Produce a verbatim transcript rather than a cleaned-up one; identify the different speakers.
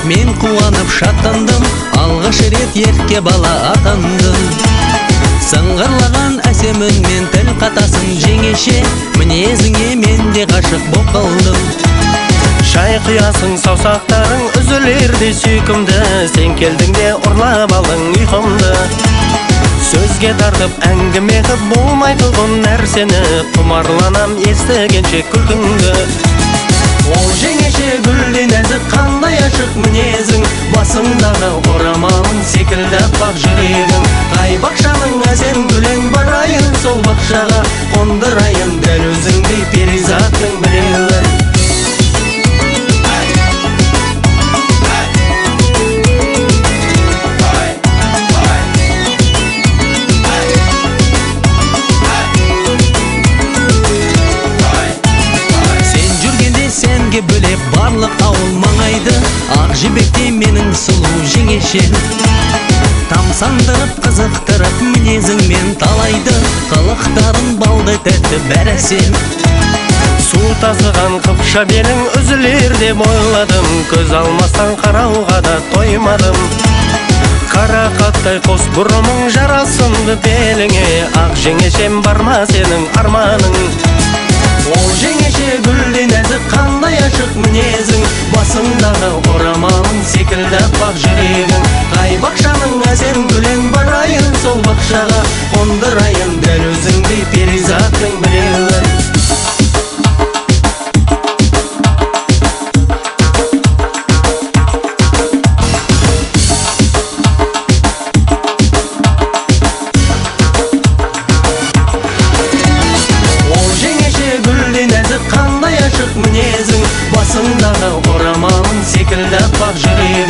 Speaker 1: мен қуанып шаттандым, алғаш рет ерке бала атандым. Сыңғырлаған әсем үнмен тіл қатасын жеңеше, мінезіңе мен де ғашық боп қалдым.
Speaker 2: Шай құясың саусақтарың үзілерде сүйкімді, сен келдің де ұрлап алдың ұйқымды. Сөзге тартып әңгіме қып болмайтұғын нәрсені, құмарланам естігенше күлкіңді. Ол жеңеше гүлден нәзік қандай ашық мінезің, басыңдағы орамалың секілді аппақ жүрегің. Қай бақшаның әсем гүлін барайын сол бақшаға, қондырайын дәл өзіңдей перизаттың біреуін. Сенге бөлеп барлық ауыл маңайды, ақ жібекте менің сұлу жеңешем. Тамсандырып қызықтырып мінезіңмен талайды, қылықтарын балды тәтті бәрі әсем. Су тасыған қыпша белің үзілер деп ойладым, көз алмастан қарауға да тоймадым. Қара қаттай қос бұрымың жарасымды беліңе, ақ жеңешем бар ма сенің арманың? Ол жеңеше гүлден нәзік қандай ашық мінезің, басыңдағы орамалың секілді аппақ жүрегің. Қай бақшаның әсем гүлін барайын сол бақшаға, қондырайын дәл өзіңдей перизаттың біреуін. Қандай ашық мінезің, басыңдағы орамалың секілді аппақ жүрегің.